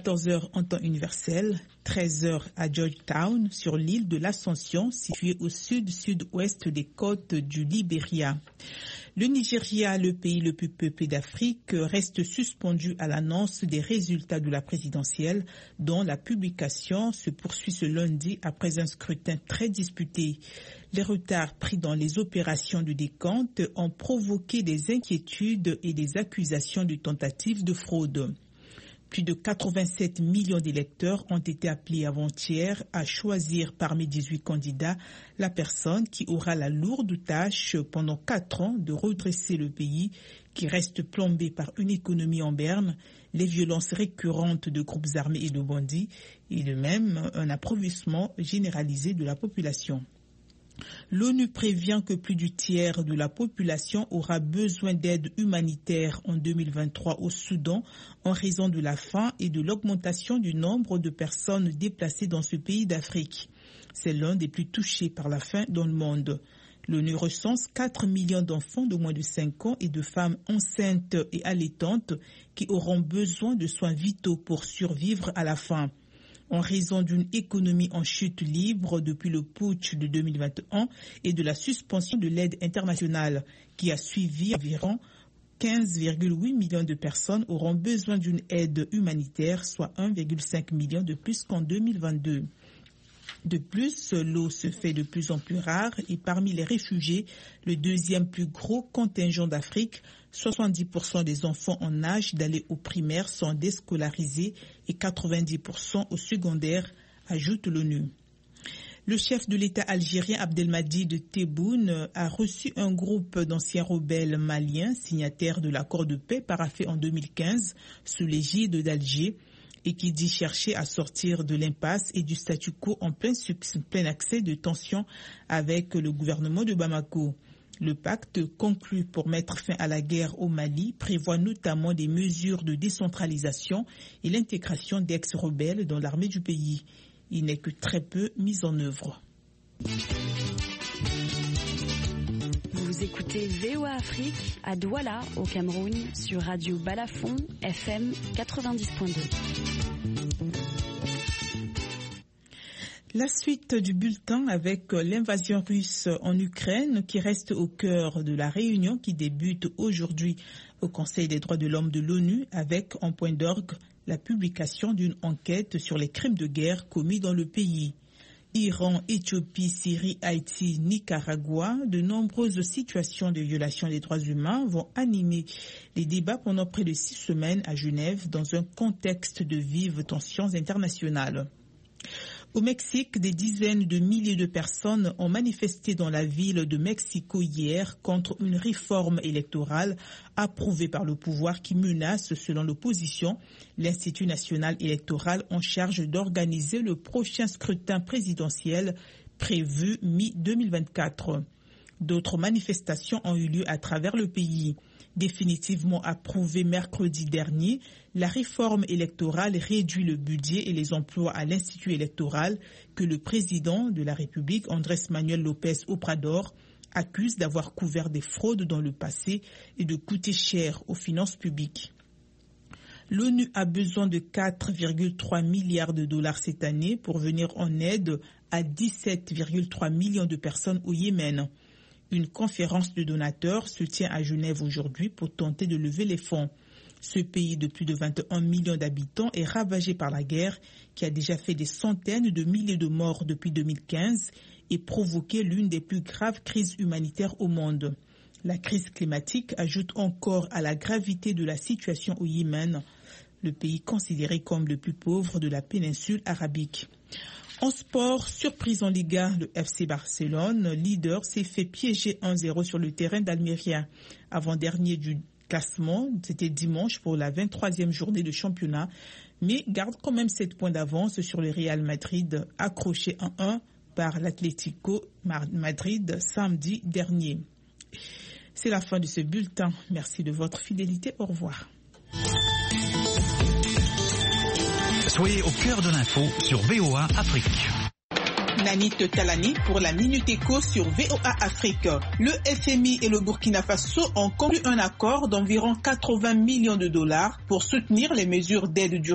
14h en temps universel, 13h à Georgetown, sur l'île de l'Ascension, située au sud-sud-ouest des côtes du Libéria. Le Nigeria, le pays le plus peuplé d'Afrique, reste suspendu à l'annonce des résultats de la présidentielle, dont la publication se poursuit ce lundi après un scrutin très disputé. Les retards pris dans les opérations de décompte ont provoqué des inquiétudes et des accusations de tentatives de fraude. Plus de 87 millions d'électeurs ont été appelés avant-hier à choisir parmi 18 candidats la personne qui aura la lourde tâche pendant 4 ans de redresser le pays qui reste plombé par une économie en berne, les violences récurrentes de groupes armés et de bandits et de même un appauvrissement généralisé de la population. L'ONU prévient que plus du tiers de la population aura besoin d'aide humanitaire en 2023 au Soudan en raison de la faim et de l'augmentation du nombre de personnes déplacées dans ce pays d'Afrique. C'est l'un des plus touchés par la faim dans le monde. L'ONU recense 4 millions d'enfants de moins de 5 ans et de femmes enceintes et allaitantes qui auront besoin de soins vitaux pour survivre à la faim. En raison d'une économie en chute libre depuis le putsch de 2021 et de la suspension de l'aide internationale qui a suivi, environ 15,8 millions de personnes auront besoin d'une aide humanitaire, soit 1,5 million de plus qu'en 2022. De plus, l'eau se fait de plus en plus rare et parmi les réfugiés, le deuxième plus gros contingent d'Afrique, 70% des enfants en âge d'aller au primaire sont déscolarisés et 90% au secondaire, ajoute l'ONU. Le chef de l'État algérien Abdelmadjid Tebboune a reçu un groupe d'anciens rebelles maliens signataires de l'accord de paix paraphé en 2015 sous l'égide d'Alger et qui dit chercher à sortir de l'impasse et du statu quo en plein accès de tensions avec le gouvernement de Bamako. Le pacte conclu pour mettre fin à la guerre au Mali prévoit notamment des mesures de décentralisation et l'intégration d'ex-rebelles dans l'armée du pays. Il n'est que très peu mis en œuvre. Vous écoutez VOA Afrique à Douala au Cameroun sur Radio Balafon FM 90.2. La suite du bulletin avec l'invasion russe en Ukraine qui reste au cœur de la réunion qui débute aujourd'hui au Conseil des droits de l'homme de l'ONU avec en point d'orgue la publication d'une enquête sur les crimes de guerre commis dans le pays. Iran, Éthiopie, Syrie, Haïti, Nicaragua, de nombreuses situations de violation des droits humains vont animer les débats pendant près de 6 semaines à Genève dans un contexte de vives tensions internationales. Au Mexique, des dizaines de milliers de personnes ont manifesté dans la ville de Mexico hier contre une réforme électorale approuvée par le pouvoir qui menace, selon l'opposition, l'Institut national électoral en charge d'organiser le prochain scrutin présidentiel prévu mi-2024. D'autres manifestations ont eu lieu à travers le pays. Définitivement approuvée mercredi dernier, la réforme électorale réduit le budget et les emplois à l'Institut électoral que le président de la République, Andrés Manuel López Obrador, accuse d'avoir couvert des fraudes dans le passé et de coûter cher aux finances publiques. L'ONU a besoin de 4,3 milliards de dollars cette année pour venir en aide à 17,3 millions de personnes au Yémen. Une conférence de donateurs se tient à Genève aujourd'hui pour tenter de lever les fonds. Ce pays de plus de 21 millions d'habitants est ravagé par la guerre qui a déjà fait des centaines de milliers de morts depuis 2015 et provoqué l'une des plus graves crises humanitaires au monde. La crise climatique ajoute encore à la gravité de la situation au Yémen, le pays considéré comme le plus pauvre de la péninsule arabique. En sport, surprise en Liga, le FC Barcelone, leader, s'est fait piéger 1-0 sur le terrain d'Almeria. Avant-dernier du classement, c'était dimanche pour la 23e journée de championnat, mais garde quand même 7 points d'avance sur le Real Madrid, accroché 1-1 par l'Atlético Madrid samedi dernier. C'est la fin de ce bulletin. Merci de votre fidélité. Au revoir. Soyez au cœur de l'info sur VOA Afrique. Nanit Talani pour la Minute Éco sur VOA Afrique. Le FMI et le Burkina Faso ont conclu un accord d'environ 80 millions de dollars pour soutenir les mesures d'aide d'urgence